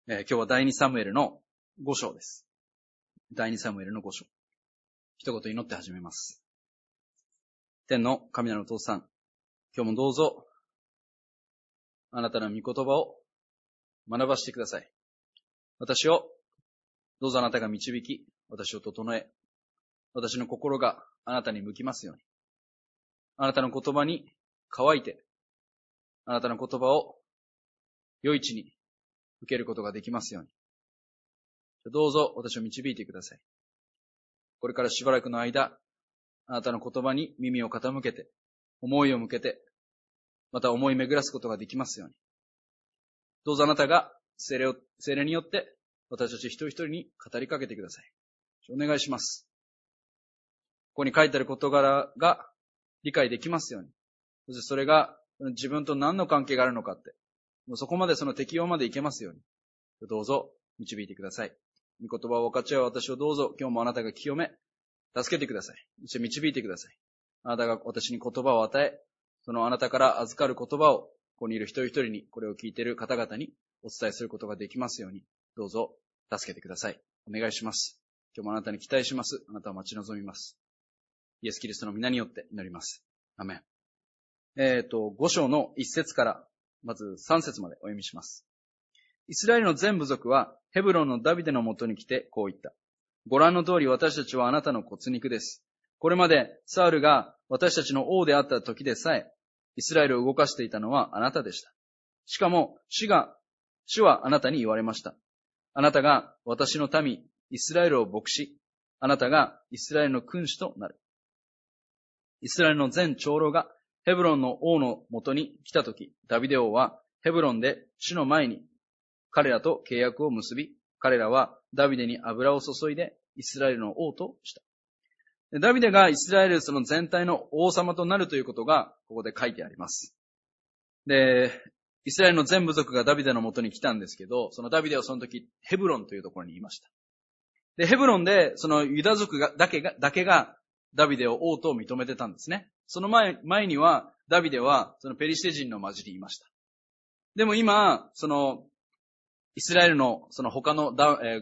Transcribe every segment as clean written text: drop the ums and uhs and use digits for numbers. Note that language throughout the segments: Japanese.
今日は第2サムエルの5章です。第2サムエルの5章。一言祈って始めます。天の神なるお父さん、今日もどうぞ、あなたの御言葉を学ばせてください。私を、どうぞあなたが導き、私を整え、私の心があなたに向きますように。あなたの言葉に乾いて、あなたの言葉を良い地に受けることができますように。どうぞ私を導いてください。これからしばらくの間、あなたの言葉に耳を傾けて、思いを向けて、また思い巡らすことができますように。どうぞあなたが聖霊によって私たち一人一人に語りかけてください。お願いします。ここに書いてある事柄が理解できますように。そしてそれが自分と何の関係があるのかって、そこまでその適用までいけますように。どうぞ導いてください。御言葉を分かち合う私をどうぞ今日もあなたが清め、助けてください。そして導いてください。あなたが私に言葉を与え、そのあなたから預かる言葉を、ここにいる一人一人に、これを聞いている方々にお伝えすることができますように、どうぞ助けてください。お願いします。今日もあなたに期待します。あなたを待ち望みます。イエス・キリストの皆によって祈ります。アメン。5章の1節から、まず3節までお読みします。イスラエルの全部族はヘブロンのダビデのもとに来てこう言った。ご覧の通り私たちはあなたの骨肉です。これまでサウルが私たちの王であった時でさえ、イスラエルを動かしていたのはあなたでした。しかも主はあなたに言われました。あなたが私の民イスラエルを牧し、あなたがイスラエルの君主となる。イスラエルの全長老がヘブロンの王のもとに来た時、ダビデ王はヘブロンで主の前に彼らと契約を結び、彼らはダビデに油を注いでイスラエルの王とした。ダビデがイスラエルその全体の王様となるということがここで書いてあります。で、イスラエルの全部族がダビデのもとに来たんですけど、そのダビデはその時ヘブロンというところにいました。で、ヘブロンでそのユダ族だけがダビデを王と認めてたんですね。その前にはダビデはそのペリシテ人の町にいました。でも今、そのイスラエルのその他の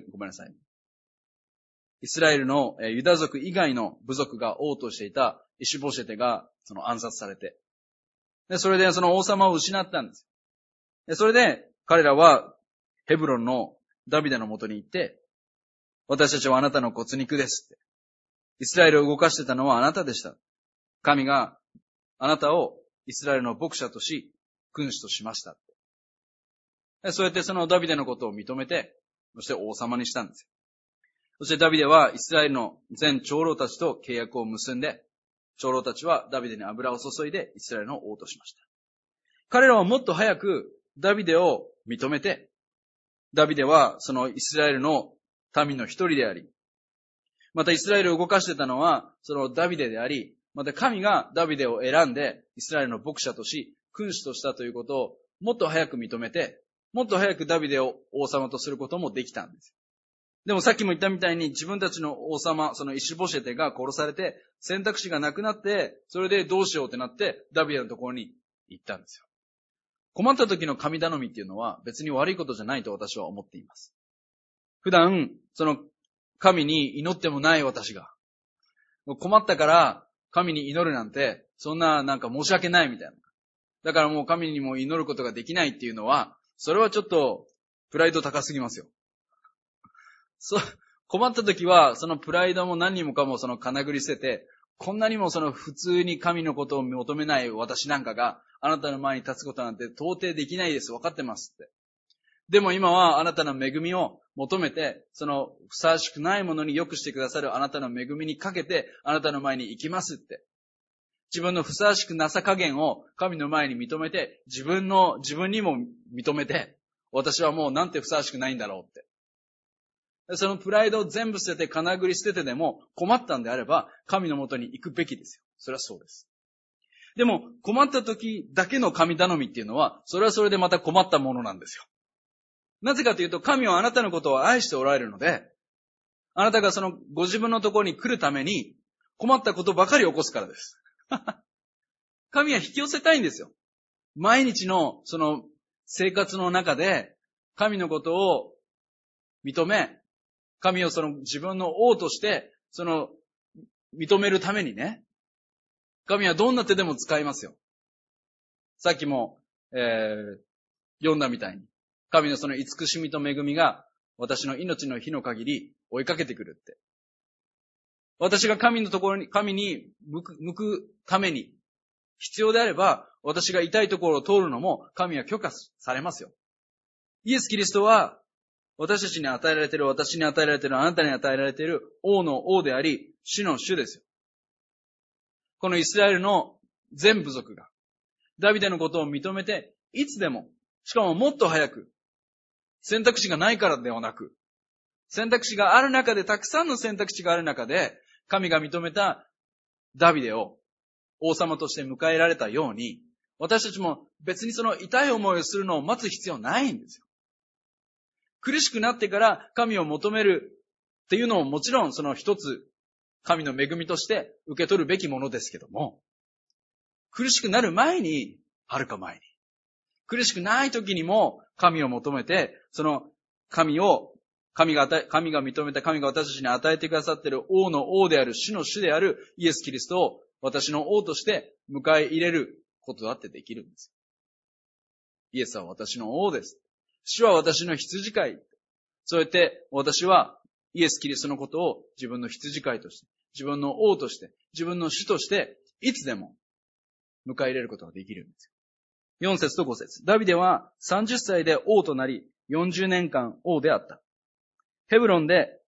イスラエルのユダ族以外の部族が王としていたイシュボシェテがその暗殺されて、でそれでその王様を失ったんです。でそれで彼らはヘブロンのダビデのもとに行って、私たちはあなたの骨肉ですって。イスラエルを動かしてたのはあなたでした。神があなたをイスラエルの牧者とし、君主としました。そうやってそのダビデのことを認めて、そして王様にしたんですよ。そしてダビデはイスラエルの全長老たちと契約を結んで、長老たちはダビデに油を注いでイスラエルの王としました。彼らはもっと早くダビデを認めて、ダビデはそのイスラエルの民の一人であり、またイスラエルを動かしてたのはそのダビデであり、また神がダビデを選んでイスラエルの牧者とし、君主としたということをもっと早く認めて、もっと早くダビデを王様とすることもできたんです。でもさっきも言ったみたいに自分たちの王様、そのイシュボシェテが殺されて選択肢がなくなって、それでどうしようってなってダビデのところに行ったんですよ。困った時の神頼みっていうのは別に悪いことじゃないと私は思っています。普段、その神に祈ってもない私が、困ったから神に祈るなんて、そんななんか申し訳ないみたいな。だからもう神にも祈ることができないっていうのは、それはちょっとプライド高すぎますよ。困った時は、そのプライドも何もかもそのかなぐり捨てて、こんなにもその普通に神のことを求めない私なんかがあなたの前に立つことなんて到底できないです。分かってますって。でも今はあなたの恵みを求めて、そのふさわしくないものに良くしてくださるあなたの恵みにかけてあなたの前に行きますって。自分のふさわしくなさ加減を神の前に認めて、自分にも認めて、私はもうなんてふさわしくないんだろうって。そのプライドを全部捨てて、かなぐり捨ててでも困ったんであれば、神のもとに行くべきですよ。それはそうです。でも、困った時だけの神頼みっていうのは、それはそれでまた困ったものなんですよ。なぜかというと、神はあなたのことを愛しておられるので、あなたがそのご自分のところに来るために、困ったことばかり起こすからです。神は引き寄せたいんですよ。毎日のその生活の中で、神のことを認め、神をその自分の王として、認めるためにね、神はどんな手でも使いますよ。さっきも、読んだみたいに、神のその慈しみと恵みが私の命の日の限り追いかけてくるって。私が神に向くために必要であれば、私が痛いところを通るのも神は許可されますよ。イエス・キリストは私たちに与えられている、私に与えられている、あなたに与えられている王の王であり、主の主ですよ。このイスラエルの全部族がダビデのことを認めて、いつでも、しかももっと早く、選択肢がないからではなく、選択肢がある中で、たくさんの選択肢がある中で、神が認めたダビデを王様として迎えられたように、私たちも別にその痛い思いをするのを待つ必要ないんですよ。苦しくなってから神を求めるっていうのももちろんその一つ神の恵みとして受け取るべきものですけども、苦しくなる前に、はるか前に、苦しくない時にも神を求めて、その神が認めた神が私たちに与えてくださっている王の王である主の主であるイエス・キリストを私の王として迎え入れることだってできるんです。イエスは私の王です。主は私の羊飼い。そうやって私はイエス・キリストのことを自分の羊飼いとして、自分の王として、自分の主として、いつでも迎え入れることができるんですよ。4節と5節。ダビデは30歳で王となり、40年間王であった。ヘブロンで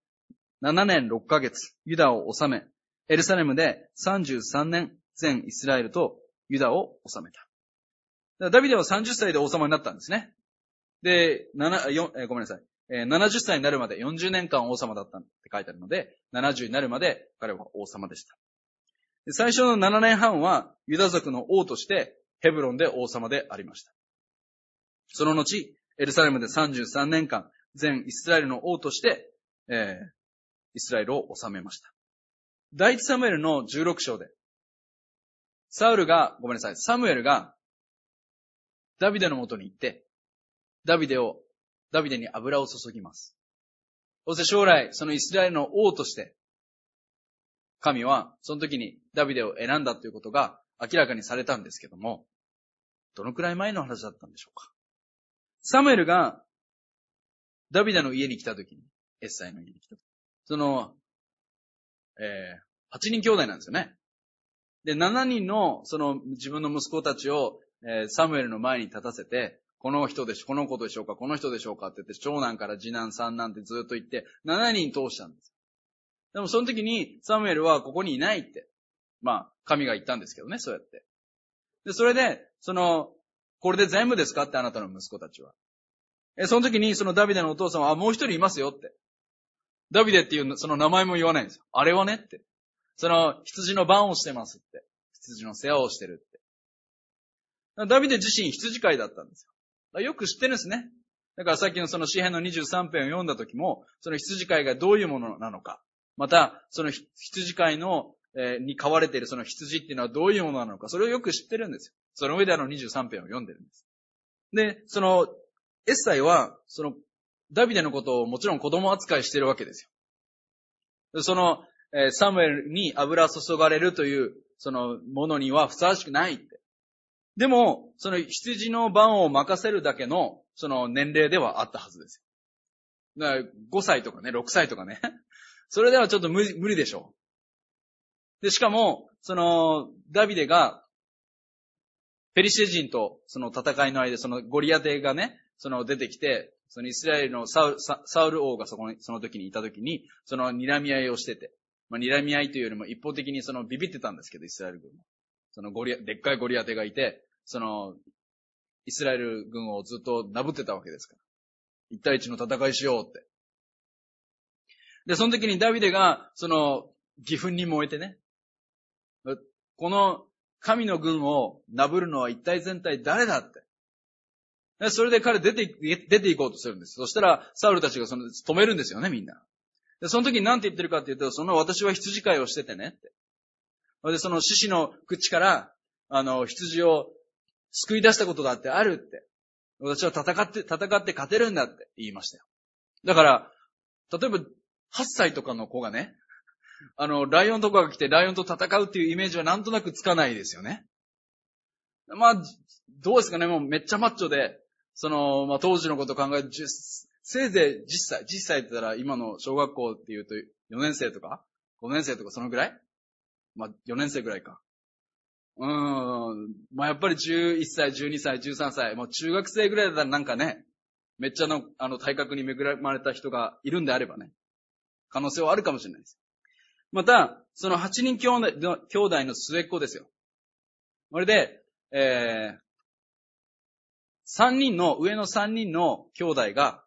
7年6ヶ月、ユダを治め、エルサレムで33年、全イスラエルとユダを治めた。ダビデは30歳で王様になったんですね。で、70歳になるまで40年間王様だったって書いてあるので、70になるまで彼は王様でした。で、最初の7年半はユダ族の王としてヘブロンで王様でありました。その後、エルサレムで33年間、全イスラエルの王として、イスラエルを治めました。第一サムエルの16章で、サムエルがダビデのもとに行って、ダビデに油を注ぎます。そして将来、そのイスラエルの王として、神はその時にダビデを選んだということが明らかにされたんですけども、どのくらい前の話だったんでしょうか。サムエルがダビデの家に来た時に、エッサイの家に来た時、8人兄弟なんですよね。で、7人の自分の息子たちを、サムエルの前に立たせて、この子でしょうか、この人でしょうかって言って、長男から次男、三男ってずっと言って、7人通したんです。でもその時にサムエルはここにいないって、神が言ったんですけどね、そうやって。で、それで、これで全部ですかってあなたの息子たちは。その時にそのダビデのお父さんは、もう一人いますよって。ダビデっていうその名前も言わないんですよ。あれはねって。羊の番をしてますって。羊の世話をしてるって。ダビデ自身羊飼いだったんですよ。よく知ってるんですね。だからさっきのその詩編の23編を読んだ時も、その羊飼いがどういうものなのか。また、その羊飼いに飼われているその羊っていうのはどういうものなのか。それをよく知ってるんですよ。その上で23編を読んでるんです。で、エッサイは、ダビデのことをもちろん子供扱いしてるわけですよ。サムエルに油注がれるという、ものにはふさわしくないって。でも、羊の番を任せるだけの、年齢ではあったはずですよ。だから5歳とかね、6歳とかね。それではちょっと無理でしょう。で、しかも、ダビデが、ペリシテ人と戦いの間、ゴリアテがね、出てきて、イスラエルのサウル王がその時にいた時に、睨み合いをしてて、睨み合いというよりも一方的にビビってたんですけど、イスラエル軍も。でっかいゴリアテがいて、イスラエル軍をずっとなぶってたわけですから。一対一の戦いしようって。で、その時にダビデが、義憤に燃えてね、この神の軍をなぶるのは一体全体誰だって。でそれで彼出て行こうとするんです。そしたら、サウルたちが止めるんですよね、みんな。で、その時に何て言ってるかっていうと、私は羊飼いをしててねって。で、獅子の口から、羊を救い出したことだってあるって。私は戦って勝てるんだって言いましたよ。だから、 例えば、8歳とかの子がね、ライオンとかが来てライオンと戦うっていうイメージはなんとなくつかないですよね。まあ、どうですかね、もうめっちゃマッチョで、当時のことを考えると、せいぜい10歳って言ったら今の小学校っていうと4年生とか5年生とかそのぐらいまあ、4年生ぐらいか。まあ、やっぱり11歳、12歳、13歳、もう中学生ぐらいだったらなんかね、めっちゃ体格に恵まれた人がいるんであればね、可能性はあるかもしれないです。また、その8人兄弟の末っ子ですよ。これで、上の3人の兄弟が、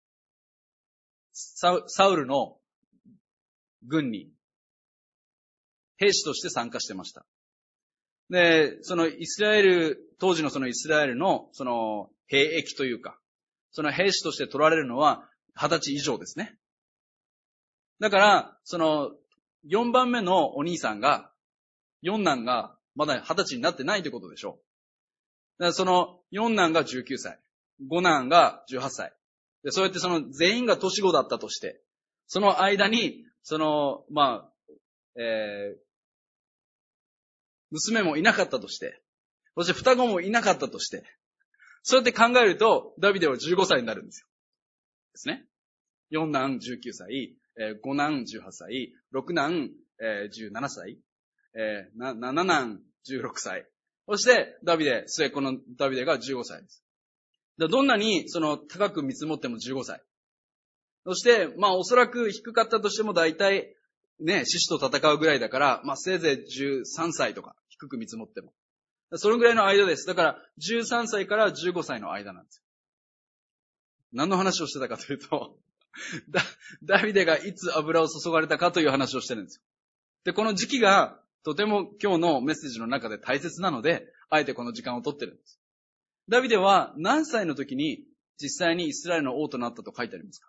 サウルの軍に、兵士として参加してました。で、当時のそのイスラエルの、兵役というか、その兵士として取られるのは20歳以上ですね。だから、4番目のお兄さんが、四男がまだ20歳になってないということでしょう。だから四男が19歳、五男が18歳。で、そうやって全員が年子だったとして、その間に、娘もいなかったとして、そして双子もいなかったとして、そうやって考えると、ダビデは15歳になるんですよ。ですね。四男19歳、五男18歳、六男17歳、七男16歳。そして、末っ子のダビデが15歳です。どんなに、高く見積もっても15歳。そして、おそらく低かったとしても大体、ね、獅子と戦うぐらいだから、せいぜい13歳とか、低く見積もっても。そのぐらいの間です。だから、13歳から15歳の間なんですよ。何の話をしてたかというと、ダビデがいつ油を注がれたかという話をしてるんですよ。で、この時期が、とても今日のメッセージの中で大切なので、あえてこの時間を取ってるんです。ダビデは何歳の時に実際にイスラエルの王となったと書いてありますか？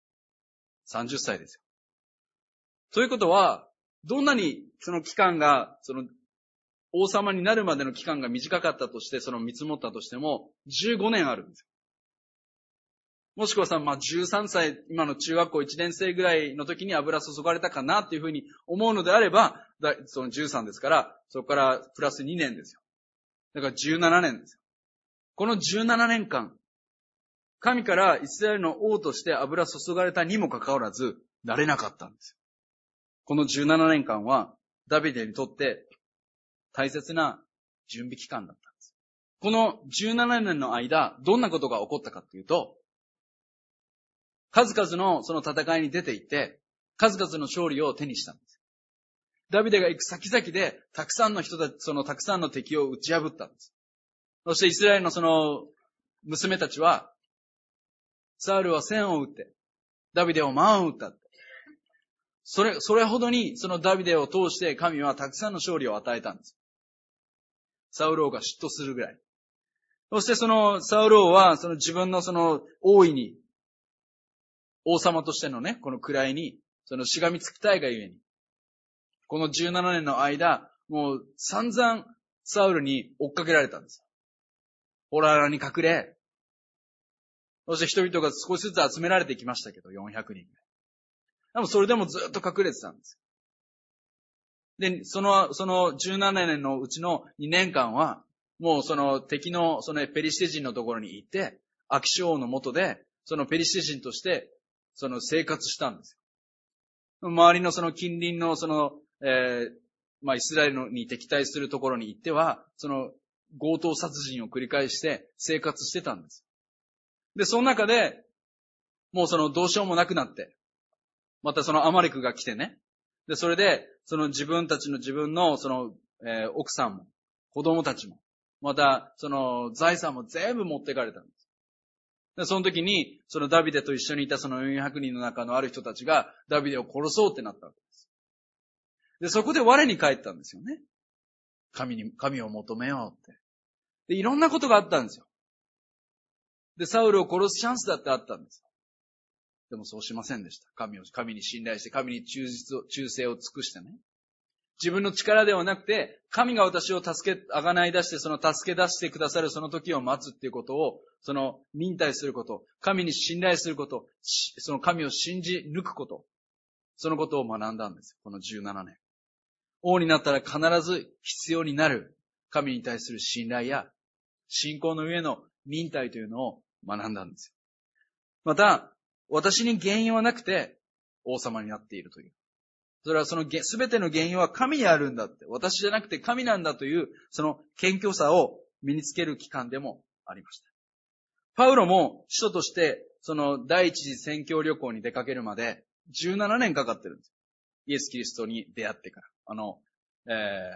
30 歳ですよ。ということは、どんなにその期間が、王様になるまでの期間が短かったとして、見積もったとしても、15年あるんですよ。もしくは13歳、今の中学校1年生ぐらいの時に油注がれたかなっていうふうに思うのであれば、その13ですから、そこからプラス2年ですよ。だから17年ですよ。この17年間、神からイスラエルの王として油注がれたにもかかわらず、なれなかったんですよ。この17年間は、ダビデにとって大切な準備期間だったんです。この17年の間、どんなことが起こったかというと、数々のその戦いに出ていって、数々の勝利を手にしたんです。ダビデが行く先々で、たくさんの人たち、たくさんの敵を打ち破ったんです。そしてイスラエルの娘たちは、サウルは千を打って、ダビデを万を打った。それほどにダビデを通して神はたくさんの勝利を与えたんです。サウル王が嫉妬するぐらい。そしてサウル王は自分の王位に、王様としてのね、この位に、しがみつきたいがゆえに、この17年の間、もう散々サウルに追っかけられたんです。ホラーラに隠れ、そして人々が少しずつ集められてきましたけど、400人。でもそれでもずっと隠れてたんです。で、その17年のうちの2年間は、もう敵のペリシテ人のところに行って、アキショ王の下で、ペリシテ人として、生活したんですよ。周りの近隣のイスラエルに敵対するところに行っては、強盗殺人を繰り返して生活してたんです。で、その中で、もうどうしようもなくなって、またアマレクが来てね。で、それで、自分の奥さんも、子供たちも、また、財産も全部持ってかれたんです。で、その時に、ダビデと一緒にいた400人の中のある人たちが、ダビデを殺そうってなったわけです。で、そこで我に返ったんですよね。神を求めようって。で、いろんなことがあったんですよ。で、サウルを殺すチャンスだってあったんです。でもそうしませんでした。神に信頼して、神に忠誠を尽くしてね。自分の力ではなくて、神が私をあがない出して、助け出してくださるその時を待つっていうことをその忍耐すること、神に信頼すること、その神を信じ抜くこと、そのことを学んだんですよ。この17年。王になったら必ず必要になる神に対する信頼や信仰の上の忍耐というのを学んだんですよ。また、私に原因はなくて王様になっているという。それはその全ての原因は神にあるんだって。私じゃなくて神なんだという、その謙虚さを身につける期間でもありました。パウロも使徒として、その第一次宣教旅行に出かけるまで17年かかってるんです。イエス・キリストに出会ってから。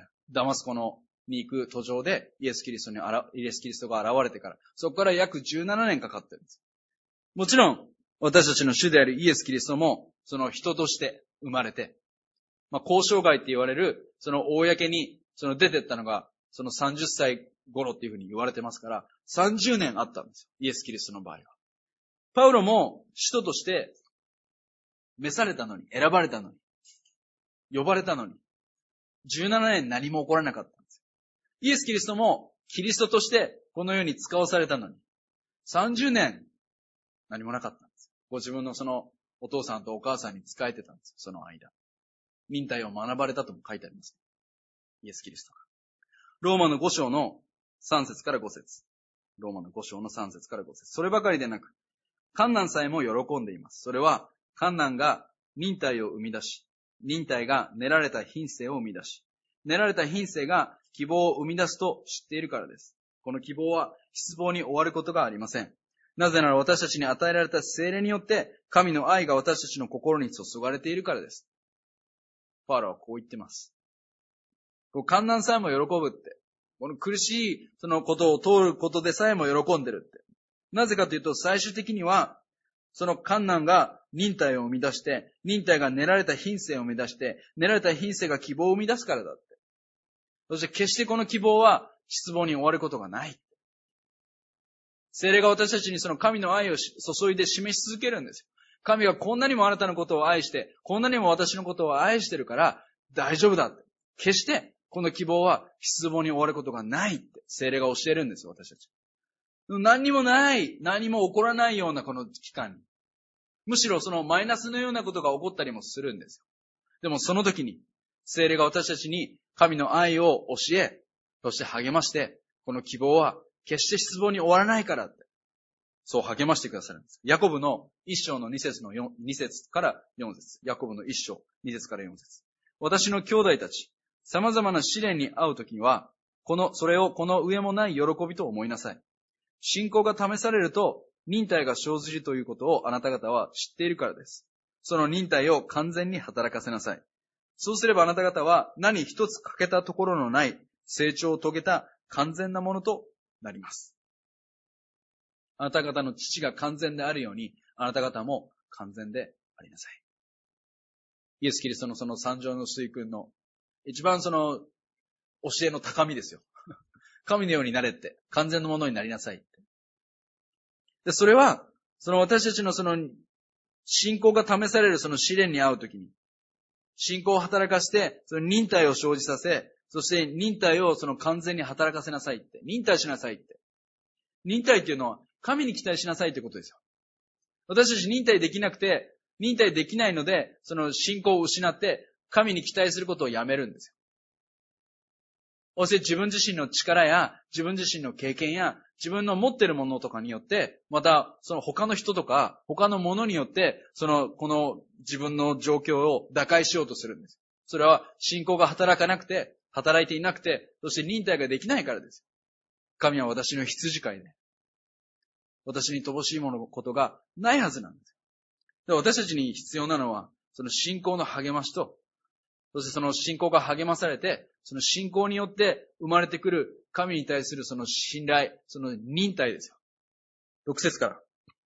ダマスコに行く途上でイエス・キリストが現れてから、そこから約17年かかってるんです。もちろん、私たちの主であるイエス・キリストも、その人として生まれて、交渉外って言われる、その公に、その出てったのが、その30歳頃っていうふうに言われてますから、30年あったんですよ。イエス・キリストの場合は。パウロも、使徒として、召されたのに、選ばれたのに、呼ばれたのに、17年何も起こらなかったんですよ。イエス・キリストも、キリストとして、この世に使わされたのに、30年、何もなかったんですよ。ご自分のその、お父さんとお母さんに仕えてたんですよ、その間。忍耐を学ばれたとも書いてあります。イエス・キリストが。ローマの5章の3節から5節。ローマの5章の3節から5節。そればかりでなく、患難さえも喜んでいます。それは、患難が忍耐を生み出し、忍耐が練られた品性を生み出し、練られた品性が希望を生み出すと知っているからです。この希望は失望に終わることがありません。なぜなら私たちに与えられた聖霊によって、神の愛が私たちの心に注がれているからです。パウロはこう言ってます。患難さえも喜ぶって。この苦しいそのことを通ることでさえも喜んでるって。なぜかというと最終的には、その患難が忍耐を生み出して、忍耐が練られた品性を生み出して、練られた品性が希望を生み出すからだって。そして決してこの希望は失望に終わることがない。聖霊が私たちにその神の愛を注いで示し続けるんですよ。神はこんなにもあなたのことを愛して、こんなにも私のことを愛してるから大丈夫だって。決してこの希望は失望に終わることがないって聖霊が教えるんですよ、私たち。何にもない、何も起こらないようなこの期間に。むしろそのマイナスのようなことが起こったりもするんですよ。でもその時に聖霊が私たちに神の愛を教え、そして励まして、この希望は決して失望に終わらないからって。そう励ましてくださるんです。ヤコブの1章の2節から4節。ヤコブの1章2節から4節。私の兄弟たち、様々な試練に遭うときには、それをこの上もない喜びと思いなさい。信仰が試されると、忍耐が生じるということをあなた方は知っているからです。その忍耐を完全に働かせなさい。そうすればあなた方は何一つ欠けたところのない成長を遂げた完全なものとなります。あなた方の父が完全であるように、あなた方も完全でありなさい。イエス・キリストのその三条の水訓の一番その教えの高みですよ。神のようになれって、完全なものになりなさいって。で、それは、その私たちのその信仰が試されるその試練に遭うときに、信仰を働かして、その忍耐を生じさせ、そして忍耐をその完全に働かせなさいって。忍耐しなさいって。忍耐っていうのは、神に期待しなさいってことですよ。私たち忍耐できなくて、忍耐できないので、その信仰を失って、神に期待することをやめるんですよ。そして自分自身の力や、自分自身の経験や、自分の持っているものとかによって、また、その他の人とか、他のものによって、この自分の状況を打開しようとするんです。それは、信仰が働かなくて、働いていなくて、そして忍耐ができないからです。神は私の羊飼いで、私に乏しいことがないはずなんです。で、私たちに必要なのは、その信仰の励ましと、そしてその信仰が励まされて、その信仰によって生まれてくる神に対するその信頼、その忍耐ですよ。6節から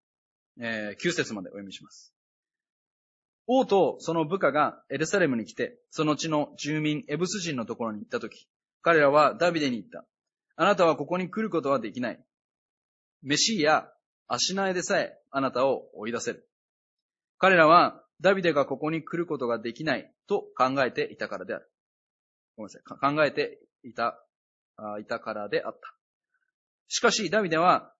、9節までお読みします。王とその部下がエルサレムに来て、その地の住民エブス人のところに行ったとき、彼らはダビデに言った。あなたはここに来ることはできない。メシや足苗でさえあなたを追い出せる。彼らはダビデがここに来ることができないと考えていたからである。ごめんなさい。考えていたからであった。しかしダビデは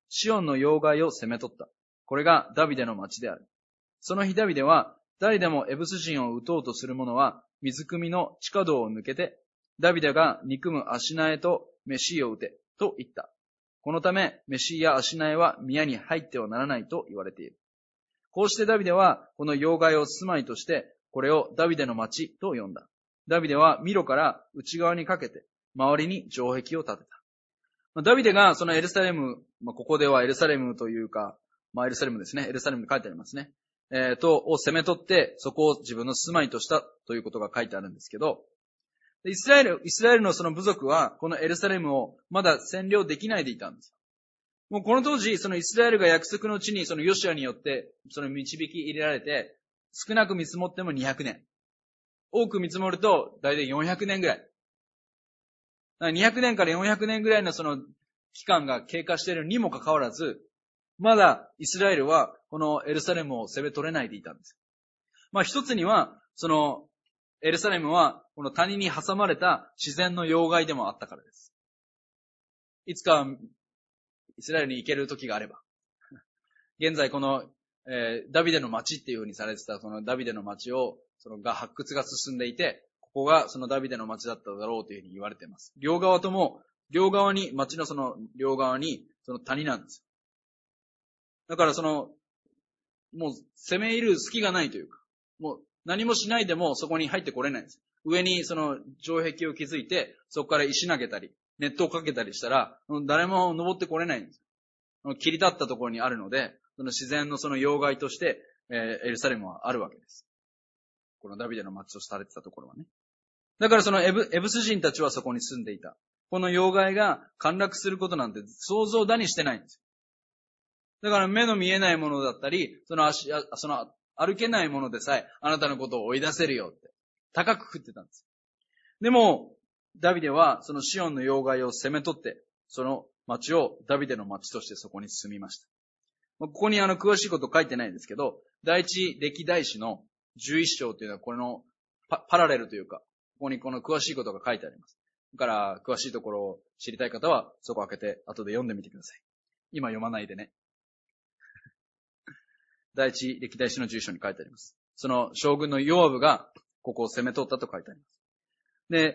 シオンの要害を攻め取った。これがダビデの町である。その日ダビデは、誰でもエブス人を撃とうとする者は、水汲みの地下道を抜けて、ダビデが憎むアシナエとメシーを撃て、と言った。このため、メシーやアシナエは宮に入ってはならないと言われている。こうしてダビデは、この要害を住まいとして、これをダビデの町と呼んだ。ダビデはミロから内側にかけて、周りに城壁を建てた。ダビデがそのエルサレム、ここではエルサレムというか、エルサレムですね。エルサレムに書いてありますね。を攻め取って、そこを自分の住まいとしたということが書いてあるんですけど、イスラエルのその部族は、このエルサレムをまだ占領できないでいたんです。もうこの当時、そのイスラエルが約束の地にそのヨシュアによって、その導き入れられて、少なく見積もっても200年。多く見積もると、だいたい400年ぐらい。200年から400年ぐらいのその期間が経過しているにもかかわらず、まだイスラエルはこのエルサレムを攻め取れないでいたんです。一つには、そのエルサレムはこの谷に挟まれた自然の要害でもあったからです。いつかイスラエルに行ける時があれば。現在この、ダビデの町っていう風にされてたそのダビデの町を、発掘が進んでいて、ここがそのダビデの町だっただろうという風に言われています。両側に、町のその両側にその谷なんです。だからもう攻め入る隙がないというか、もう何もしないでもそこに入ってこれないんです。上にその城壁を築いて、そこから石投げたり、ネットをかけたりしたら、誰も登ってこれないんです。切り立ったところにあるので、その自然のその要害として、エルサレムはあるわけです。このダビデの町とされてたところはね。だからそのエブス人たちはそこに住んでいた。この要害が陥落することなんて想像だにしてないんです。だから目の見えないものだったり、その歩けないものでさえ、あなたのことを追い出せるよって、高く食ってたんです。でも、ダビデはそのシオンの要害を攻め取って、その町をダビデの町としてそこに住みました。ここに詳しいこと書いてないんですけど、第一歴代史の11章というのはこれのパラレルというか、ここにこの詳しいことが書いてあります。だから詳しいところを知りたい方はそこを開けて後で読んでみてください。今読まないでね。第一歴代史の11章に書いてあります。その将軍のヨアブがここを攻め取ったと書いてあります。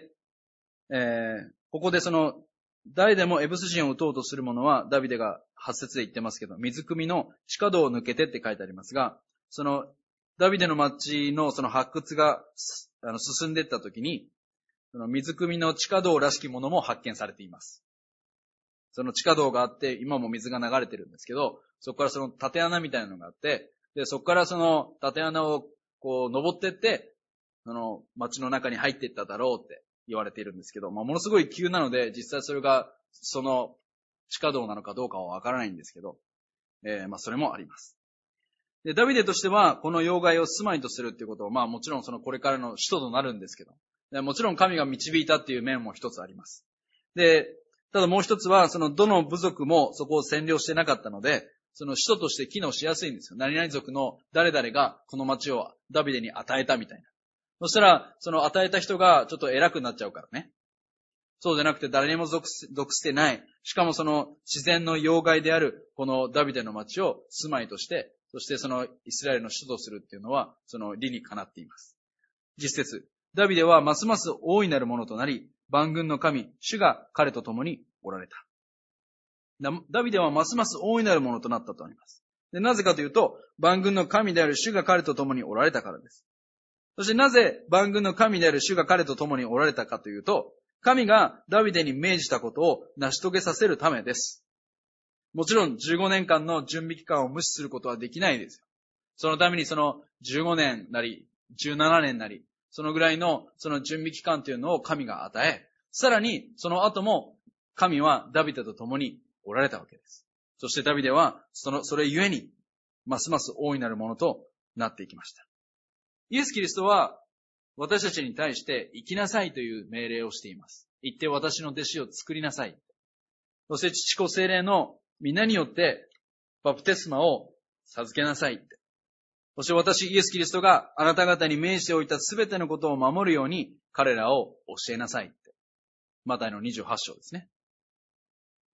で、ここで誰でもエブス人を撃とうとする者は、ダビデが8節で言ってますけど、水汲みの地下道を抜けてって書いてありますが、ダビデの町のその発掘が進んでいったときに、水汲みの地下道らしきものも発見されています。その地下道があって、今も水が流れてるんですけど、そこからその縦穴みたいなのがあって、で、そこからその縦穴を登ってって、町の中に入っていっただろうって言われているんですけど、ものすごい急なので、実際それがその地下道なのかどうかはわからないんですけど、それもあります。で、ダビデとしては、この要害を住まいとするっていうことを、もちろんこれからの首都となるんですけど、もちろん神が導いたっていう面も一つあります。で、ただもう一つは、どの部族もそこを占領してなかったので、その首都として機能しやすいんですよ。何々族の誰々がこの町をダビデに与えたみたいな。そしたら、与えた人がちょっと偉くなっちゃうからね。そうじゃなくて誰にも属してない。しかも自然の要害であるこのダビデの町を住まいとして、そしてイスラエルの首都とするっていうのは、理にかなっています。実節、ダビデはますます大いなるものとなり、万軍の神、主が彼と共におられた。ダビデはますます大いなるものとなったとあります。で、なぜかというと、万軍の神である主が彼と共におられたからです。そしてなぜ万軍の神である主が彼と共におられたかというと、神がダビデに命じたことを成し遂げさせるためです。もちろん15年間の準備期間を無視することはできないですよ。そのために15年なり17年なり、そのぐらいの準備期間というのを神が与え、さらにその後も神はダビデと共におられたわけです。そしてダビデはそれゆえにますます大いなるものとなっていきました。イエス・キリストは私たちに対して生きなさいという命令をしています。行って私の弟子を作りなさい。そして父子聖霊の皆によってバプテスマを授けなさい。そして私イエス・キリストがあなた方に命じておいたすべてのことを守るように彼らを教えなさい。マタイの28章ですね。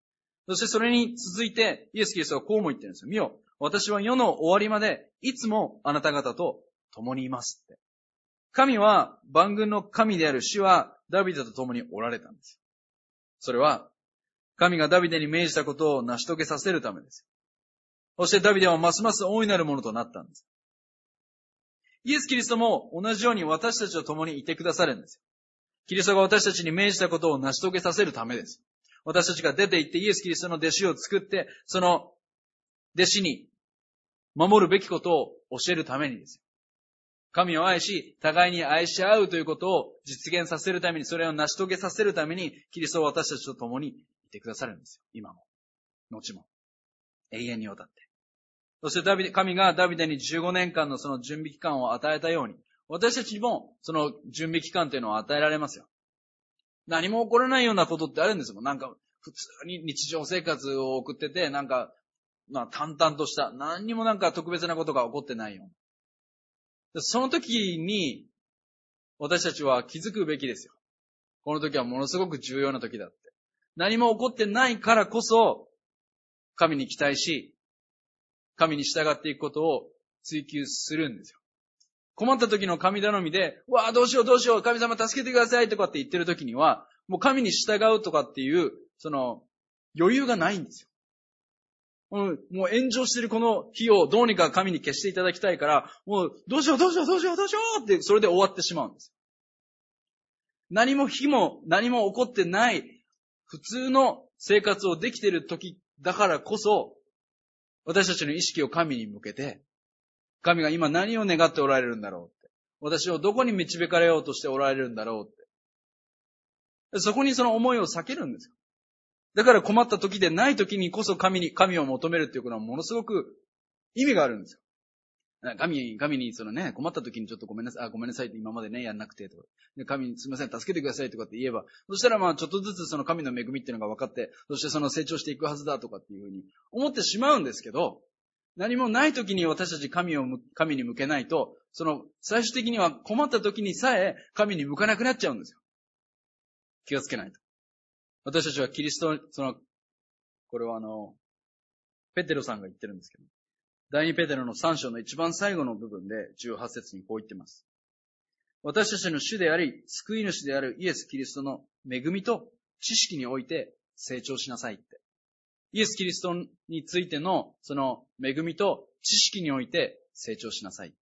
そしてそれに続いて、イエス・キリストはこうも言ってるんですよ。見よ、私は世の終わりまで、いつもあなた方と共にいますって。神は、万軍の神である主は、ダビデと共におられたんですよ。それは、神がダビデに命じたことを成し遂げさせるためです。そしてダビデはますます大いなるものとなったんです。イエス・キリストも同じように私たちと共にいてくださるんですよ。キリストが私たちに命じたことを成し遂げさせるためです。私たちが出て行ってイエス・キリストの弟子を作って、その弟子に守るべきことを教えるためにです。神を愛し、互いに愛し合うということを実現させるために、それを成し遂げさせるために、キリストは私たちと共にいてくださるんですよ。今も。後も。永遠にわたって。そして神がダビデに15年間のその準備期間を与えたように、私たちにもその準備期間というのを与えられますよ。何も起こらないようなことってあるんですよ。なんか普通に日常生活を送ってて、なんか、淡々とした、何にもなんか特別なことが起こってないような。その時に、私たちは気づくべきですよ。この時はものすごく重要な時だって。何も起こってないからこそ、神に期待し、神に従っていくことを追求するんですよ。困った時の神頼みで、わあどうしようどうしよう、神様助けてくださいとかって言ってる時には、もう神に従うとかっていう、その余裕がないんですよ。もう炎上しているこの火をどうにか神に消していただきたいから、もうどうしようってそれで終わってしまうんです。何も火も何も起こってない普通の生活をできている時だからこそ、私たちの意識を神に向けて、神が今何を願っておられるんだろうって。私をどこに導かれようとしておられるんだろうって。そこにその思いを避けるんですよ。だから困った時でない時にこそ神を求めるっていうことはものすごく意味があるんですよ。神にそのね、困った時にちょっとごめんなさいって今までね、やんなくてとか。で神にすみません、助けてくださいとかって言えば、そしたらちょっとずつその神の恵みっていうのが分かって、そしてその成長していくはずだとかっていうふうに思ってしまうんですけど、何もない時に私たち神に向けないと、その最終的には困った時にさえ神に向かなくなっちゃうんですよ。気をつけないと。私たちはキリスト、これはペテロさんが言ってるんですけど、第2ペテロの3章の一番最後の部分で18節にこう言ってます。私たちの主であり、救い主であるイエス・キリストの恵みと知識において成長しなさいって。イエス・キリストについてのその恵みと知識において成長しなさいって。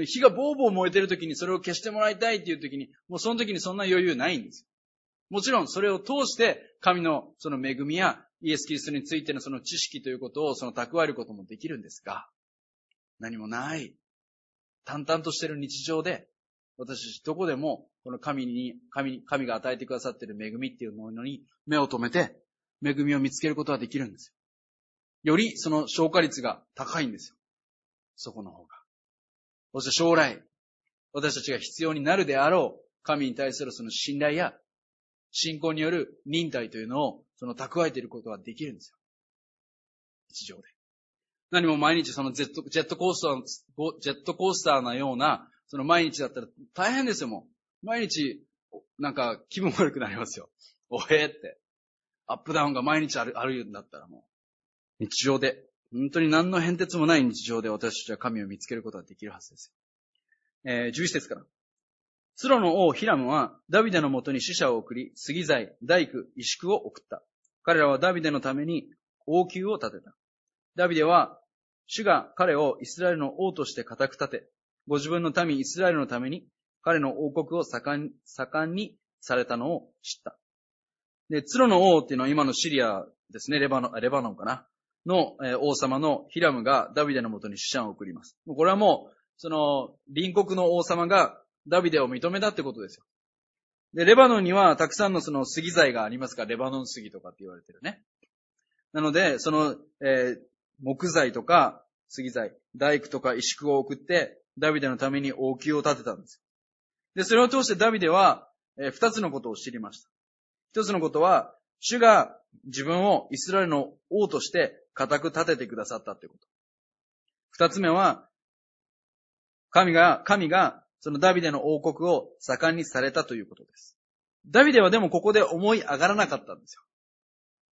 火がボーボー燃えてる時にそれを消してもらいたいっていう時に、もうその時にそんな余裕ないんですよ。もちろんそれを通して神のその恵みやイエス・キリストについてのその知識ということを蓄えることもできるんですが、何もない、淡々としている日常で、私たちどこでもこの神が与えてくださっている恵みっていうものに目を留めて、恵みを見つけることができるんですよ。よりその消化率が高いんですよ。そこの方が。そして将来、私たちが必要になるであろう神に対するその信頼や信仰による忍耐というのを蓄えていることができるんですよ。日常で。何も毎日そのジェットコースターのような、その毎日だったら大変ですよ、もう。毎日、なんか気分悪くなりますよ。おへーって。アップダウンが毎日あるんだったらもう。日常で。本当に何の変哲もない日常で私たちは神を見つけることができるはずですよ。11節から。ツロの王ヒラムはダビデのもとに使者を送り、杉材、大工、石工を送った。彼らはダビデのために王宮を建てた。ダビデは主が彼をイスラエルの王として固く立て、ご自分の民イスラエルのために彼の王国を盛んにされたのを知った。で、ツロの王っていうのは今のシリアですね、レバノンかなの王様のヒラムがダビデのもとに使者を送ります。これはもう、その隣国の王様がダビデを認めたってことですよ。で、レバノンにはたくさんのその杉材がありますから、レバノン杉とかって言われてるね。なので、その、木材とか杉材、大工とか石工を送って、ダビデのために王宮を建てたんです。で、それを通してダビデは、二つのことを知りました。一つのことは、主が自分をイスラエルの王として固く立ててくださったということ。二つ目は、神がそのダビデの王国を盛んにされたということです。ダビデはでもここで思い上がらなかったんですよ。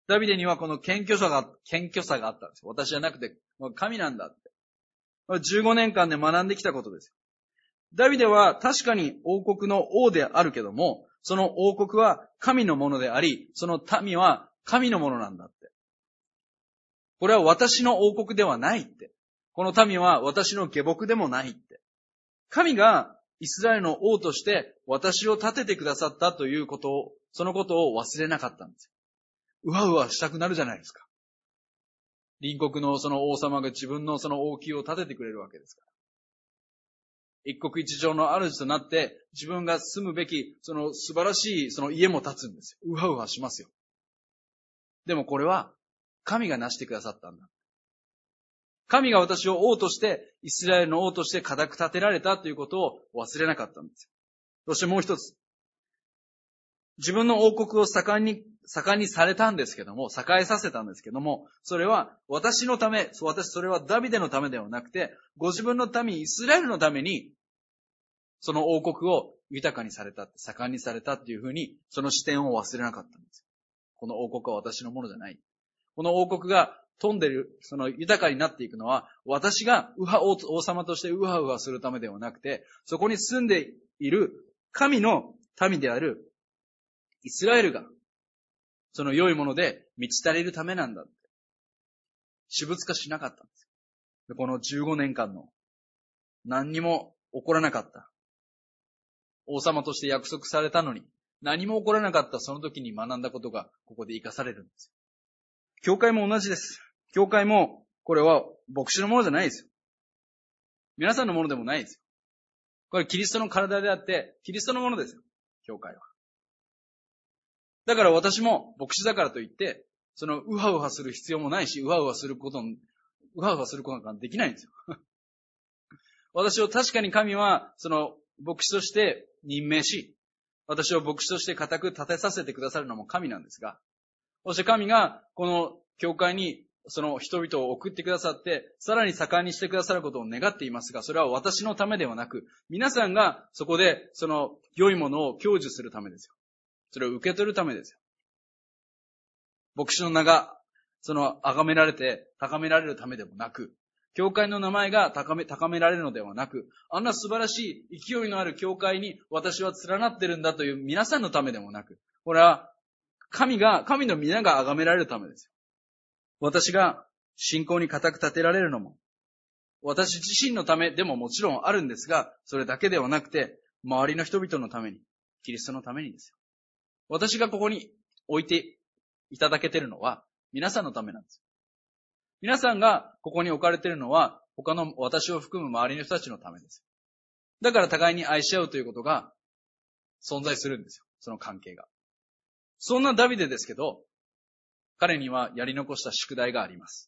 ダビデにはこの謙虚さがあったんですよ。私じゃなくて、神なんだって。15年間で学んできたことですよ。ダビデは確かに王国の王であるけども、その王国は神のものであり、その民は神のものなんだって。これは私の王国ではないって。この民は私の下僕でもないって。神がイスラエルの王として私を立ててくださったということを、そのことを忘れなかったんですよ。うわうわしたくなるじゃないですか。隣国のその王様が自分のその王宮を立ててくれるわけですから。一国一城の主となって自分が住むべきその素晴らしいその家も建つんですよ。うわうわしますよ。でもこれは神が成してくださったんだ。神が私を王として、イスラエルの王として固く立てられたということを忘れなかったんですよ。そしてもう一つ。自分の王国を盛んにされたんですけども、栄えさせたんですけども、それは私のため、それはダビデのためではなくて、ご自分の民、イスラエルのために、その王国を豊かにされた、盛んにされたっていうふうに、その視点を忘れなかったんですよ。この王国は私のものじゃない。この王国が富んでる、その豊かになっていくのは、私が王様としてウハウハするためではなくて、そこに住んでいる神の民であるイスラエルが、その良いもので満ち足りるためなんだって。私物化しなかったんですよ。この15年間の何にも起こらなかった。王様として約束されたのに、何も起こらなかったその時に学んだことがここで生かされるんですよ。教会も同じです。教会も、これは牧師のものじゃないですよ。皆さんのものでもないですよ。これキリストの体であって、キリストのものですよ。教会は。だから私も牧師だからといって、そのウハウハする必要もないし、ウハウハすることができないんですよ。私を確かに神は、その牧師として任命し、私を牧師として固く立てさせてくださるのも神なんですが、そして神がこの教会にその人々を送ってくださって、さらに盛んにしてくださることを願っていますが、それは私のためではなく、皆さんがそこでその良いものを享受するためですよ。それを受け取るためですよ。牧師の名が、その、崇められて、高められるためでもなく、教会の名前が高められるのではなく、あんな素晴らしい勢いのある教会に私は連なってるんだという皆さんのためでもなく、これは、神の皆が崇められるためですよ。私が信仰に固く立てられるのも、私自身のためでももちろんあるんですが、それだけではなくて、周りの人々のために、キリストのためにですよ。私がここに置いていただけているのは、皆さんのためなんです。皆さんがここに置かれているのは、他の私を含む周りの人たちのためです。だから互いに愛し合うということが存在するんですよ。その関係が。そんなダビデですけど、彼にはやり残した宿題があります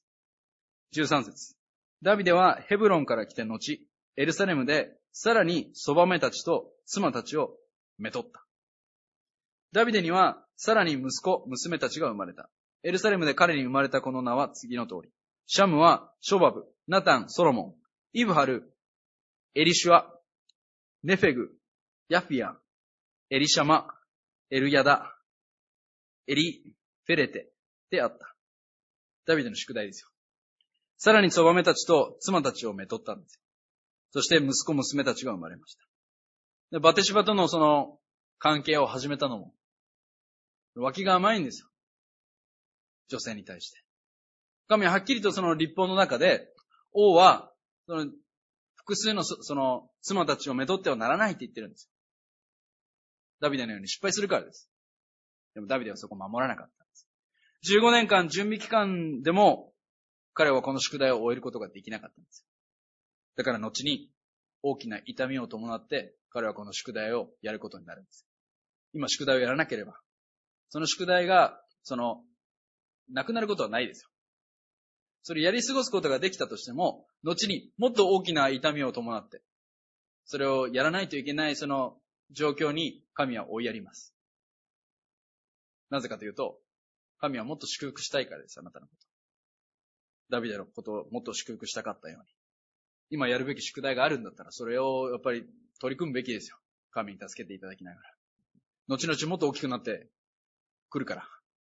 。13節。ダビデはヘブロンから来て後、エルサレムでさらにそばめたちと妻たちをめとった。ダビデにはさらに息子、娘たちが生まれた。エルサレムで彼に生まれたこの名は次の通り。シャムはショバブ、ナタン、ソロモン、イブハル、エリシュア、ネフェグ、ヤフィア、エリシャマ、エルヤダ、エリフェレテであった。ダビデの宿題ですよ。さらにそばめたちと妻たちをめとったんですよ。そして息子、娘たちが生まれました。でバテシバとのその関係を始めたのも、脇が甘いんですよ。女性に対して。神ははっきりとその律法の中で、王は、その複数のその妻たちをめとってはならないって言ってるんですよ。ダビデのように失敗するからです。でもダビデはそこを守らなかったんです。15年間準備期間でも、彼はこの宿題を終えることができなかったんです。だから後に大きな痛みを伴って、彼はこの宿題をやることになるんです。今宿題をやらなければ、その宿題が、なくなることはないですよ。それやり過ごすことができたとしても、後にもっと大きな痛みを伴って、それをやらないといけないその状況に神は追いやります。なぜかというと、神はもっと祝福したいからです、あなたのこと。ダビデのことをもっと祝福したかったように。今やるべき宿題があるんだったら、それをやっぱり取り組むべきですよ。神に助けていただきながら。後々もっと大きくなってくるから。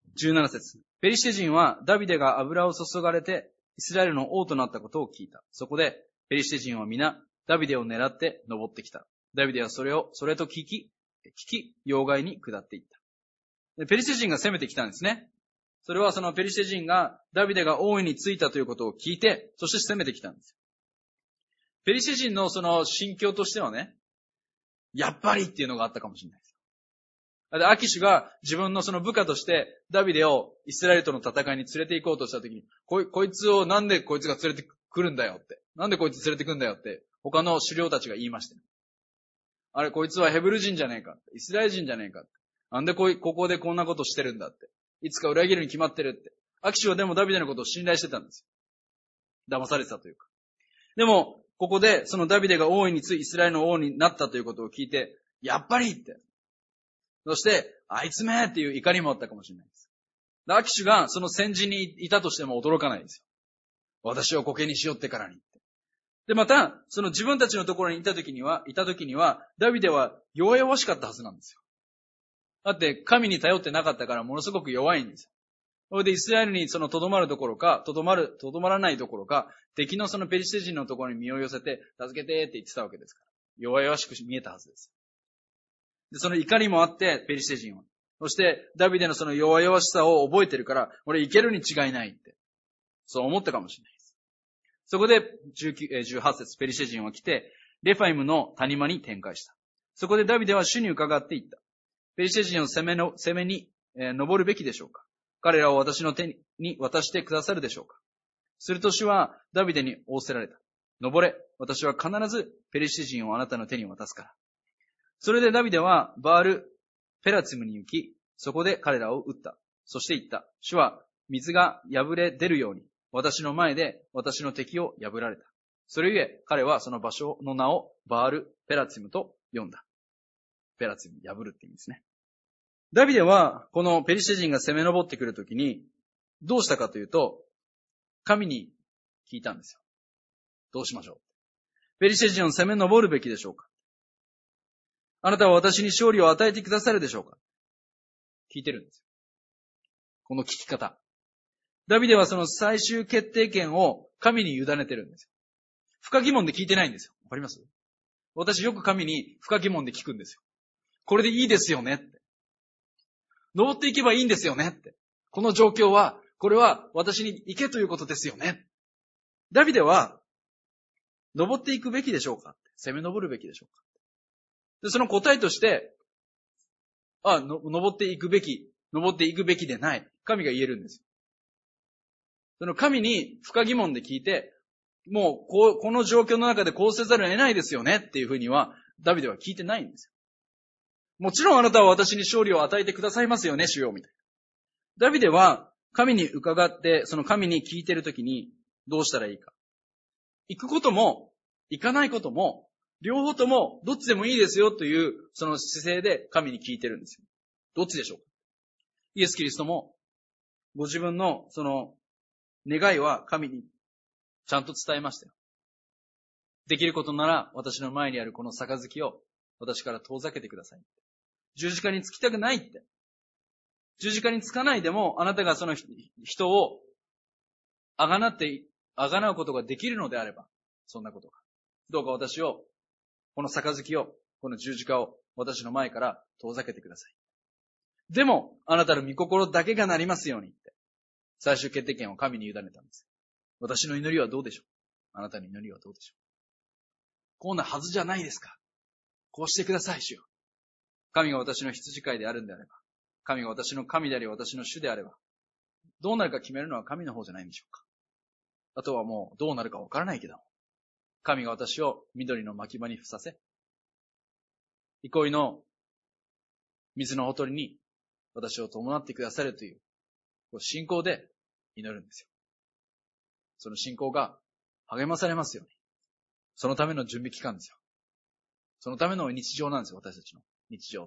17節。ペリシテ人はダビデが油を注がれてイスラエルの王となったことを聞いた。そこでペリシテ人は皆ダビデを狙って登ってきた。ダビデはそれと聞き、要害に下っていった。でペリシテ人が攻めてきたんですね。それはそのペリシテ人がダビデが王位についたということを聞いて、そして攻めてきたんです。ペリシテ人のその心境としてはね、やっぱりっていうのがあったかもしれないです。アキシュが自分のその部下としてダビデをイスラエルとの戦いに連れて行こうとしたときに、こいつをなんでこいつが連れてくるんだよって。なんでこいつ連れてくんだよって、他の首領たちが言いました。あれ、こいつはヘブル人じゃねえか。イスラエル人じゃねえか。なんでここでこんなことしてるんだって。いつか裏切るに決まってるって。アキシュはでもダビデのことを信頼してたんですよ。騙されてたというか。でも、ここでそのダビデが王位につい、イスラエルの王になったということを聞いて、やっぱりって。そして、あいつめっていう怒りもあったかもしれないです。アキシュがその戦時にいたとしても驚かないですよ。私を苔にしよってからにって。で、また、その自分たちのところにいた時には、ダビデは弱々しかったはずなんですよ。だって、神に頼ってなかったからものすごく弱いんですよ。それでイスラエルにその留まるどころか、留まらないどころか、敵のそのペリシテ人のところに身を寄せて、助けてって言ってたわけですから。弱々しく見えたはずです。で、その怒りもあって、ペリシテ人は。そして、ダビデのその弱々しさを覚えてるから、俺いけるに違いないって。そう思ったかもしれないです。そこで、18節、ペリシテ人は来て、レファイムの谷間に展開した。そこでダビデは主に伺っていった。ペリシテ人を攻めに、登るべきでしょうか。彼らを私の手に渡してくださるでしょうか。すると主はダビデに仰せられた。登れ、私は必ずペリシテ人をあなたの手に渡すから。それでダビデはバール・ペラツィムに行き、そこで彼らを撃った。そして言った。主は水が破れ出るように、私の前で私の敵を破られた。それゆえ彼はその場所の名をバール・ペラツィムと呼んだ。ペラツィム、破るって意味ですね。ダビデはこのペリシテ人が攻め上ってくるときにどうしたかというと、神に聞いたんですよ。どうしましょう。ペリシテ人を攻め上るべきでしょうか。あなたは私に勝利を与えてくださるでしょうか。聞いてるんですよ。この聞き方。ダビデはその最終決定権を神に委ねてるんですよ。不可疑問で聞いてないんですよ。わかります？私よく神に不可疑問で聞くんですよ。これでいいですよねって。登っていけばいいんですよねって。この状況は、これは私に行けということですよね。ダビデは、登っていくべきでしょうか？攻め登るべきでしょうか？で、その答えとして、登っていくべきでない。神が言えるんですよ。その神に不可疑問で聞いて、もうこの状況の中でこうせざるを得ないですよねっていうふうには、ダビデは聞いてないんですよ。もちろんあなたは私に勝利を与えてくださいますよね、主よ、みたいな。ダビデは神に伺って、その神に聞いてるときにどうしたらいいか。行くことも、行かないことも、両方ともどっちでもいいですよというその姿勢で神に聞いてるんですよ。どっちでしょうか。イエス・キリストもご自分のその願いは神にちゃんと伝えましたよ。できることなら私の前にあるこの杯を私から遠ざけてください。十字架につきたくないって。十字架につかないでもあなたがその人をあがなうことができるのであれば、そんなことが。どうか私を、この杯を、この十字架を私の前から遠ざけてください。でも、あなたの御心だけがなりますようにって。最終決定権を神に委ねたんです。私の祈りはどうでしょう？あなたの祈りはどうでしょう？こんなはずじゃないですか？こうしてください、主よ。神が私の羊飼いであるんであれば、神が私の神であり私の主であれば、どうなるか決めるのは神の方じゃないんでしょうか。あとはもうどうなるかわからないけど、神が私を緑の牧場に伏させ、憩いの水のほとりに私を伴ってくださるという信仰で祈るんですよ。その信仰が励まされますように。そのための準備期間ですよ。そのための日常なんですよ、私たちの日常って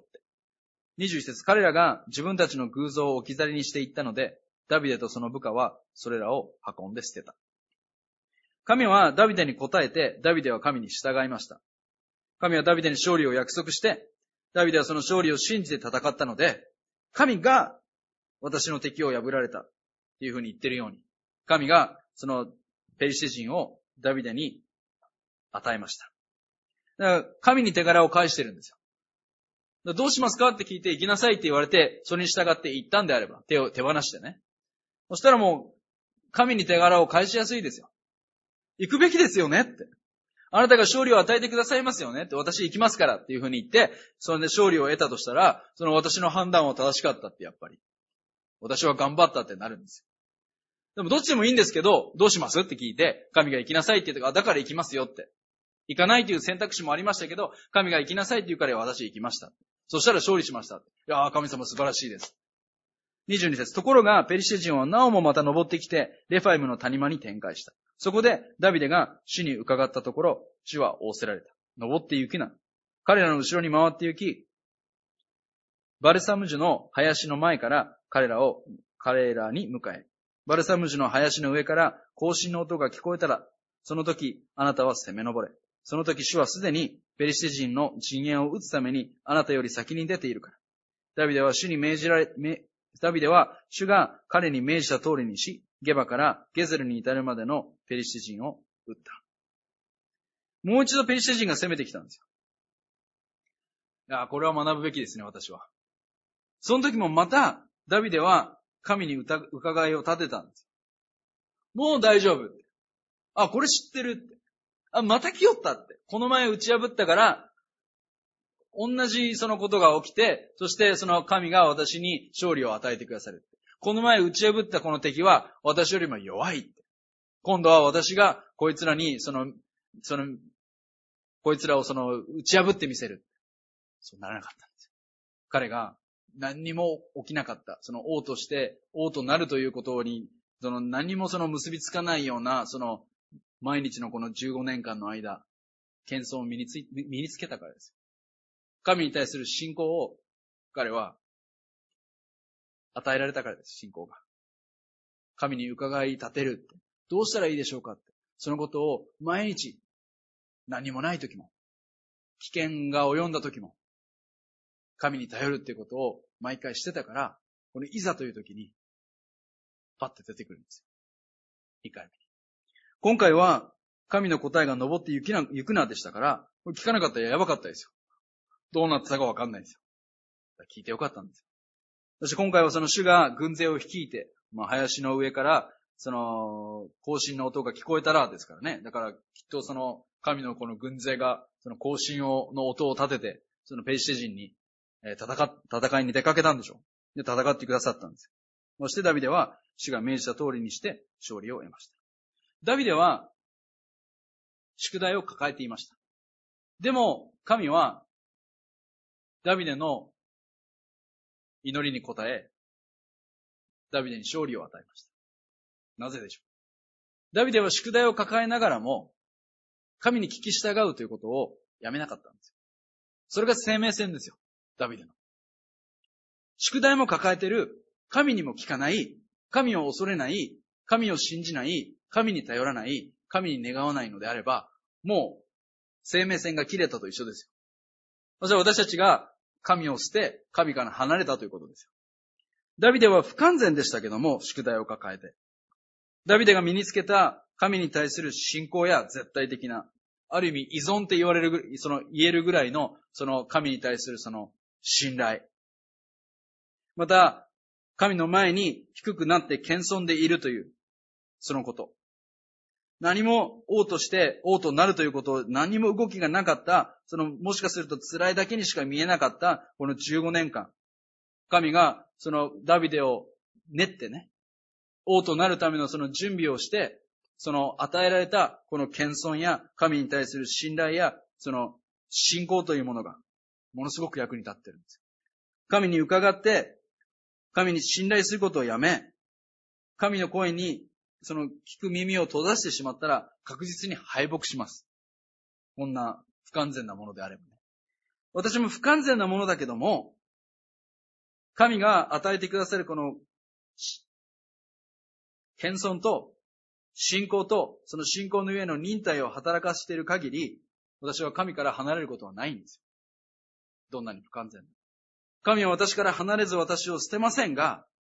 。21節、彼らが自分たちの偶像を置き去りにしていったので、ダビデとその部下はそれらを運んで捨てた。神はダビデに答えて、ダビデは神に従いました。神はダビデに勝利を約束して、ダビデはその勝利を信じて戦ったので、神が私の敵を破られたっていうふうに言ってるように、神がそのペリシテ人をダビデに与えました。だから神に手柄を返してるんですよ。だからどうしますかって聞いて行きなさいって言われて、それに従って行ったんであれば、手を手放してね。そしたらもう、神に手柄を返しやすいですよ。行くべきですよねって。あなたが勝利を与えてくださいますよねって、私行きますからっていうふうに言って、それで勝利を得たとしたら、その私の判断は正しかったってやっぱり。私は頑張ったってなるんですよ。でもどっちでもいいんですけど、どうしますって聞いて、神が行きなさいって言って、だから行きますよって。行かないという選択肢もありましたけど、神が行きなさいって言うから私行きました。そしたら勝利しました。いやー、神様素晴らしいです。22節。ところが、ペリシテ人はなおもまた登ってきて、レファイムの谷間に展開した。そこで、ダビデが主に伺ったところ、主は仰せられた。登って行きな。彼らの後ろに回って行き、バルサム樹の林の前から彼らに迎え、バルサム樹の林の上から行進の音が聞こえたら、その時、あなたは攻め上れ。その時、主はすでにペリシテ人の陣営を撃つためにあなたより先に出ているから。ダビデは主が彼に命じた通りにし、ゲバからゲゼルに至るまでのペリシテ人を撃った。もう一度ペリシテ人が攻めてきたんですよ。いや、これは学ぶべきですね、私は。その時もまた、ダビデは神に伺いを立てたんです。もう大丈夫って。あ、これ知ってるって。あ、また来よったって。この前打ち破ったから、同じそのことが起きて、そしてその神が私に勝利を与えてくださる。この前打ち破ったこの敵は私よりも弱いって。今度は私がこいつらを打ち破ってみせる。そうならなかったんですよ。彼が何にも起きなかった。その王として王となるということに、何にも結びつかないような、毎日のこの15年間の間、謙遜を身につけたからです。神に対する信仰を彼は与えられたからです、信仰が。神に伺い立てるって。どうしたらいいでしょうかって。そのことを毎日、何もない時も、危険が及んだ時も、神に頼るっていうことを毎回してたから、このいざという時に、パッて出てくるんですよ。2回目に。今回は、神の答えが登って行くなでしたから、これ聞かなかったらやばかったですよ。どうなってたかわかんないですよ。聞いてよかったんですよ。そして今回はその主が軍勢を率いて、林の上から、行進の音が聞こえたらですからね。だからきっと神のこの軍勢が、行進の音を立てて、そのペリシテ人に、戦いに出かけたんでしょう。で、戦ってくださったんですよ。そしてダビデは、主が命じた通りにして勝利を得ました。ダビデは、宿題を抱えていました。でも、神は、ダビデの祈りに応え、ダビデに勝利を与えました。なぜでしょう。ダビデは宿題を抱えながらも、神に聞き従うということをやめなかったんですよ。それが生命線ですよ。ダビデの。宿題も抱えてる、神にも聞かない、神を恐れない、神を信じない、神に頼らない、神に願わないのであれば、もう生命線が切れたと一緒ですよ。そして私たちが神を捨て、神から離れたということですよ。ダビデは不完全でしたけども、宿題を抱えて。ダビデが身につけた神に対する信仰や絶対的な、ある意味依存って言えるぐらいの、神に対する信頼。また、神の前に低くなって謙遜でいるという、そのこと。何も王として王となるということを何も動きがなかった、もしかすると辛いだけにしか見えなかったこの15年間。神がダビデを練ってね、王となるための準備をして、与えられたこの謙遜や神に対する信頼や信仰というものがものすごく役に立っているんです。神に伺って、神に信頼することをやめ、神の声に聞く耳を閉ざしてしまったら確実に敗北します。こんな不完全なものであればね。私も不完全なものだけども、神が与えてくださるこの謙遜と信仰とその信仰の上の忍耐を働かせている限り、私は神から離れることはないんですよ。どんなに不完全な。神は私から離れず私を捨てませんが、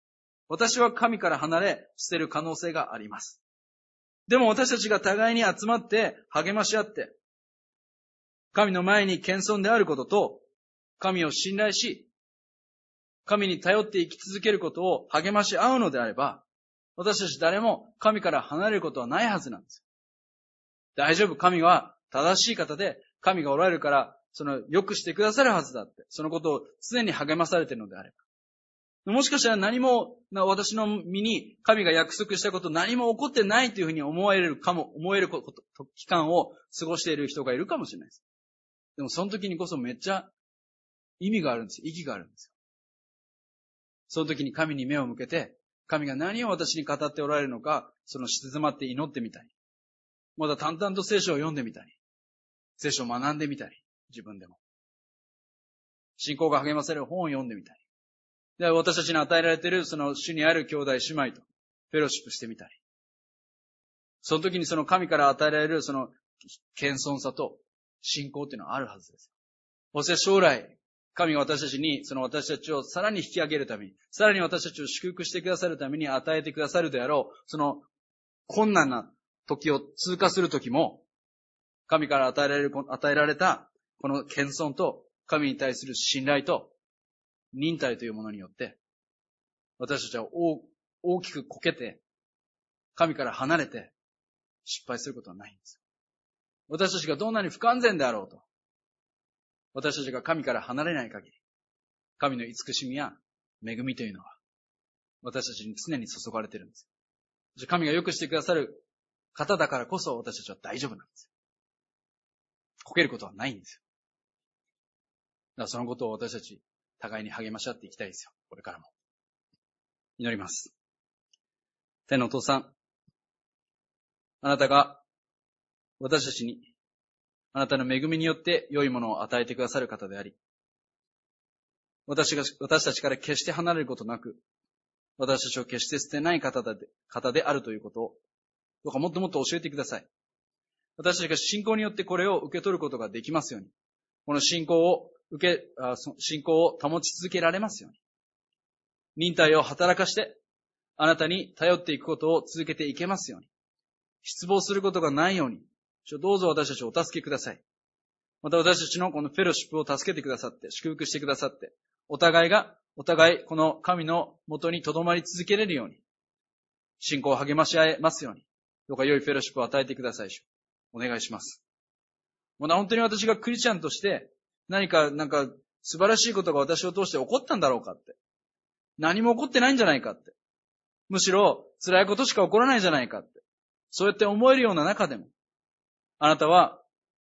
私は神から離れ、捨てる可能性があります。でも私たちが互いに集まって励まし合って、神の前に謙遜であることと、神を信頼し、神に頼って生き続けることを励まし合うのであれば、私たち誰も神から離れることはないはずなんですよ。大丈夫、神は正しい方で、神がおられるから、良くしてくださるはずだって、そのことを常に励まされているのであれば。もしかしたら何も、私の身に神が約束したこと何も起こってないというふうに思える期間を過ごしている人がいるかもしれないです。でもその時にこそめっちゃ意味があるんですよ。意義があるんですよ。その時に神に目を向けて、神が何を私に語っておられるのか、静まって祈ってみたり、また淡々と聖書を読んでみたり、聖書を学んでみたり、自分でも。信仰が励ませる本を読んでみたり。で、私たちに与えられている、主にある兄弟姉妹と、フェロシップしてみたり。その時に神から与えられる、謙遜さと信仰っていうのはあるはずです。そして将来、神が私たちに、私たちをさらに引き上げるために、さらに私たちを祝福してくださるために与えてくださるであろう、困難な時を通過する時も、神から与えられた、この謙遜と、神に対する信頼と、忍耐というものによって、私たちは大きくこけて、神から離れて、失敗することはないんです。私たちがどんなに不完全であろうと、私たちが神から離れない限り、神の慈しみや恵みというのは、私たちに常に注がれているんです。神が良くしてくださる方だからこそ私たちは大丈夫なんです。こけることはないんですよ。だからそのことを私たち、互いに励まし合っていきたいですよ。これからも。祈ります。天のお父さん、あなたが私たちに、あなたの恵みによって良いものを与えてくださる方であり、私たちから決して離れることなく、私たちを決して捨てない方であるということを、どうかもっともっと教えてください。私たちが信仰によってこれを受け取ることができますように、この信仰を保ち続けられますように、忍耐を働かして、あなたに頼っていくことを続けていけますように、失望することがないように、どうぞ私たちをお助けください。また私たちのこのフェロシップを助けてくださって、祝福してくださって、お互いこの神の元に留まり続けれるように、信仰を励まし合えますように、どうか良いフェロシップを与えてください。お願いします。本当に私がクリスチャンとして、何か素晴らしいことが私を通して起こったんだろうかって。何も起こってないんじゃないかって。むしろ辛いことしか起こらないんじゃないかって。そうやって思えるような中でも、あなたは、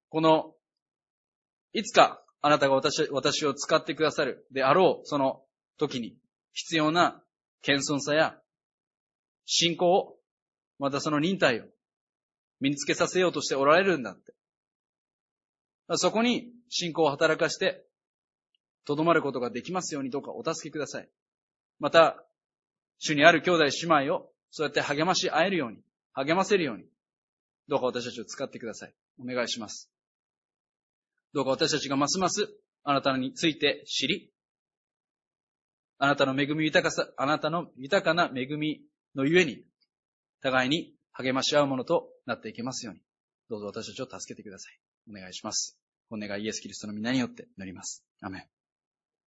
いつかあなたが私を使ってくださるであろう、その時に必要な謙遜さや信仰を、またその忍耐を身につけさせようとしておられるんだって。そこに信仰を働かして、とどまることができますようにどうかお助けください。また、主にある兄弟姉妹をそうやって励ませるように、どうか私たちを使ってください。お願いします。どうか私たちがますますあなたについて知り、あなたの豊かな恵みのゆえに、互いに励まし合うものとなっていけますように、どうぞ私たちを助けてください。お願いします。お願いイエス・キリストの皆によって祈ります。アメン。